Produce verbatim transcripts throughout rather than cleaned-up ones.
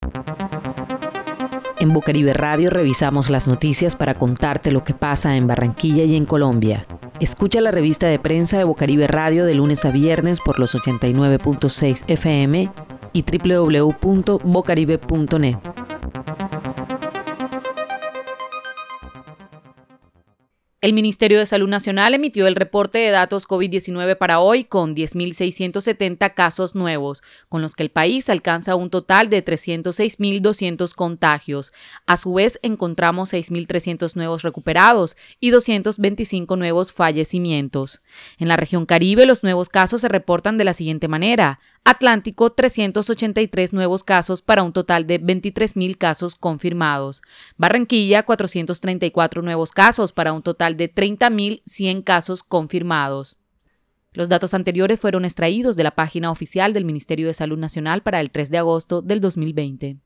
En Bocaribe Radio revisamos las noticias para contarte lo que pasa en Barranquilla y en Colombia. Escucha la revista de prensa de Bocaribe Radio de lunes a viernes por los ochenta y nueve punto seis F M y doble u doble u doble u punto bocaribe punto net. El Ministerio de Salud Nacional emitió el reporte de datos COVID diecinueve para hoy con diez mil seiscientos setenta casos nuevos, con los que el país alcanza un total de trescientos seis mil doscientos contagios. A su vez, encontramos seis mil trescientos nuevos recuperados y doscientos veinticinco nuevos fallecimientos. En la región Caribe, los nuevos casos se reportan de la siguiente manera. Atlántico, trescientos ochenta y tres nuevos casos para un total de veintitrés mil casos confirmados. Barranquilla, cuatrocientos treinta y cuatro nuevos casos para un total de treinta mil cien casos confirmados. Los datos anteriores fueron extraídos de la página oficial del Ministerio de Salud Nacional para el tres de agosto del dos mil veinte.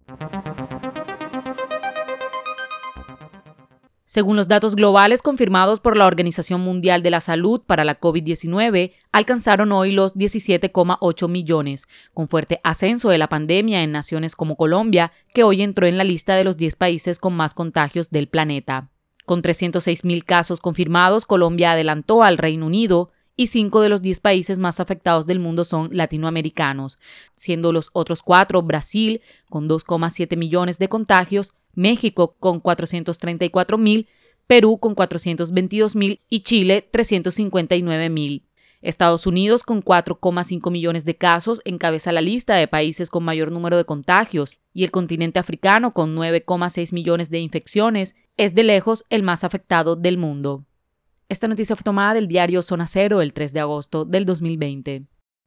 Según los datos globales confirmados por la Organización Mundial de la Salud para la COVID diecinueve, alcanzaron hoy los diecisiete coma ocho millones, con fuerte ascenso de la pandemia en naciones como Colombia, que hoy entró en la lista de los diez países con más contagios del planeta. Con trescientos seis mil casos confirmados, Colombia adelantó al Reino Unido, y cinco de los diez países más afectados del mundo son latinoamericanos, siendo los otros cuatro Brasil, con dos coma siete millones de contagios, México con cuatrocientos treinta y cuatro mil, Perú con cuatrocientos veintidós mil y Chile trescientos cincuenta y nueve mil. Estados Unidos, con cuatro coma cinco millones de casos, encabeza la lista de países con mayor número de contagios, y el continente africano, con nueve coma seis millones de infecciones, es de lejos el más afectado del mundo. Esta noticia fue tomada del diario Zona Cero el tres de agosto del dos mil veinte.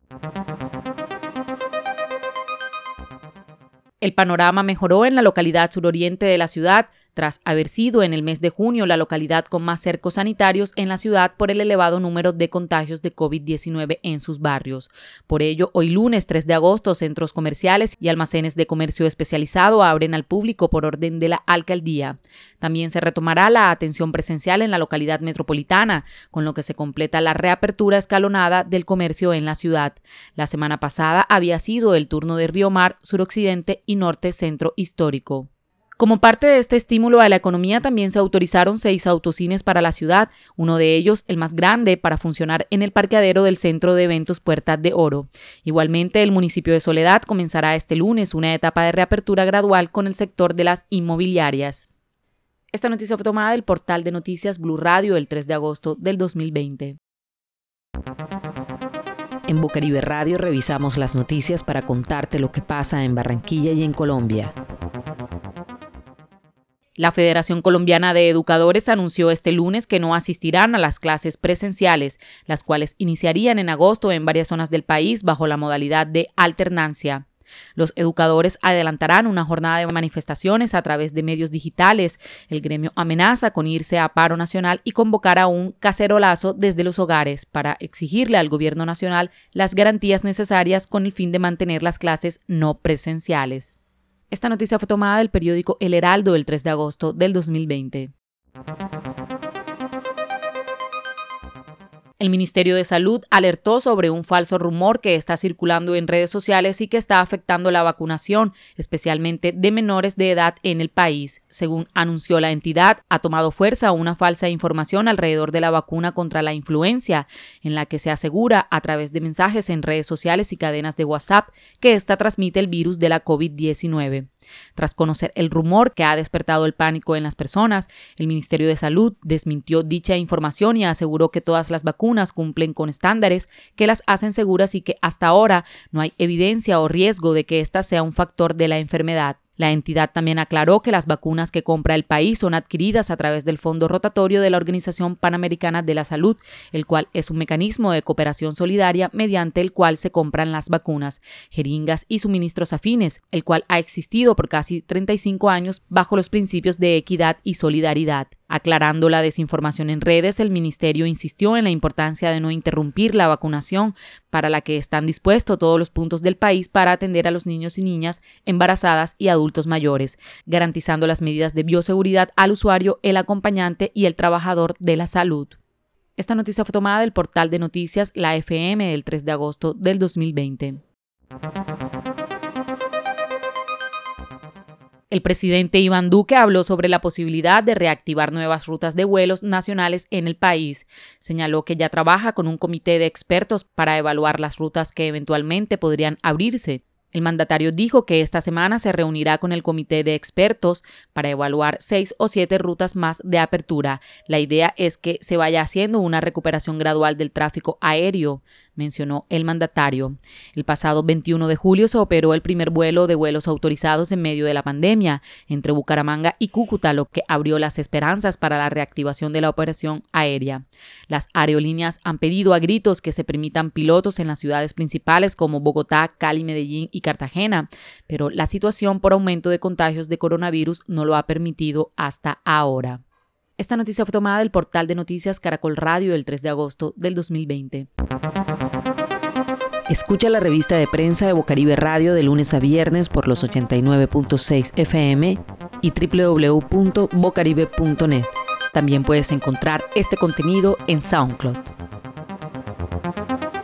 El panorama mejoró en la localidad suroriente de la ciudad, tras haber sido en el mes de junio la localidad con más cercos sanitarios en la ciudad por el elevado número de contagios de COVID diecinueve en sus barrios. Por ello, hoy lunes tres de agosto, centros comerciales y almacenes de comercio especializado abren al público por orden de la alcaldía. También se retomará la atención presencial en la localidad metropolitana, con lo que se completa la reapertura escalonada del comercio en la ciudad. La semana pasada había sido el turno de Río Mar, suroccidente y norte centro histórico. Como parte de este estímulo a la economía, también se autorizaron seis autocines para la ciudad, uno de ellos, el más grande, para funcionar en el parqueadero del Centro de Eventos Puerta de Oro. Igualmente, el municipio de Soledad comenzará este lunes una etapa de reapertura gradual con el sector de las inmobiliarias. Esta noticia fue tomada del portal de noticias Blue Radio el tres de agosto del dos mil veinte. En Bocaribe Radio revisamos las noticias para contarte lo que pasa en Barranquilla y en Colombia. La Federación Colombiana de Educadores anunció este lunes que no asistirán a las clases presenciales, las cuales iniciarían en agosto en varias zonas del país bajo la modalidad de alternancia. Los educadores adelantarán una jornada de manifestaciones a través de medios digitales. El gremio amenaza con irse a paro nacional y convocar a un cacerolazo desde los hogares para exigirle al gobierno nacional las garantías necesarias con el fin de mantener las clases no presenciales. Esta noticia fue tomada del periódico El Heraldo el tres de agosto del dos mil veinte. El Ministerio de Salud alertó sobre un falso rumor que está circulando en redes sociales y que está afectando la vacunación, especialmente de menores de edad en el país. Según anunció la entidad, ha tomado fuerza una falsa información alrededor de la vacuna contra la influenza, en la que se asegura a través de mensajes en redes sociales y cadenas de WhatsApp que ésta transmite el virus de la COVID diecinueve. Tras conocer el rumor que ha despertado el pánico en las personas, el Ministerio de Salud desmintió dicha información y aseguró que todas las vacunas cumplen con estándares que las hacen seguras y que hasta ahora no hay evidencia o riesgo de que ésta sea un factor de la enfermedad. La entidad también aclaró que las vacunas que compra el país son adquiridas a través del Fondo Rotatorio de la Organización Panamericana de la Salud, el cual es un mecanismo de cooperación solidaria mediante el cual se compran las vacunas, jeringas y suministros afines, el cual ha existido por casi treinta y cinco años bajo los principios de equidad y solidaridad. Aclarando la desinformación en redes, el ministerio insistió en la importancia de no interrumpir la vacunación, para la que están dispuestos todos los puntos del país para atender a los niños y niñas, embarazadas y adultos mayores, garantizando las medidas de bioseguridad al usuario, el acompañante y el trabajador de la salud. Esta noticia fue tomada del portal de noticias La F M del tres de agosto del dos mil veinte. El presidente Iván Duque habló sobre la posibilidad de reactivar nuevas rutas de vuelos nacionales en el país. Señaló que ya trabaja con un comité de expertos para evaluar las rutas que eventualmente podrían abrirse. El mandatario dijo que esta semana se reunirá con el comité de expertos para evaluar seis o siete rutas más de apertura. La idea es que se vaya haciendo una recuperación gradual del tráfico aéreo, mencionó el mandatario. El pasado veintiuno de julio se operó el primer vuelo de vuelos autorizados en medio de la pandemia entre Bucaramanga y Cúcuta, lo que abrió las esperanzas para la reactivación de la operación aérea. Las aerolíneas han pedido a gritos que se permitan pilotos en las ciudades principales como Bogotá, Cali, Medellín y Cartagena, pero la situación por aumento de contagios de coronavirus no lo ha permitido hasta ahora. Esta noticia fue tomada del portal de noticias Caracol Radio el tres de agosto del dos mil veinte. Escucha la revista de prensa de Bocaribe Radio de lunes a viernes por los ochenta y nueve punto seis F M y doble u doble u doble u punto bocaribe punto net. También puedes encontrar este contenido en SoundCloud.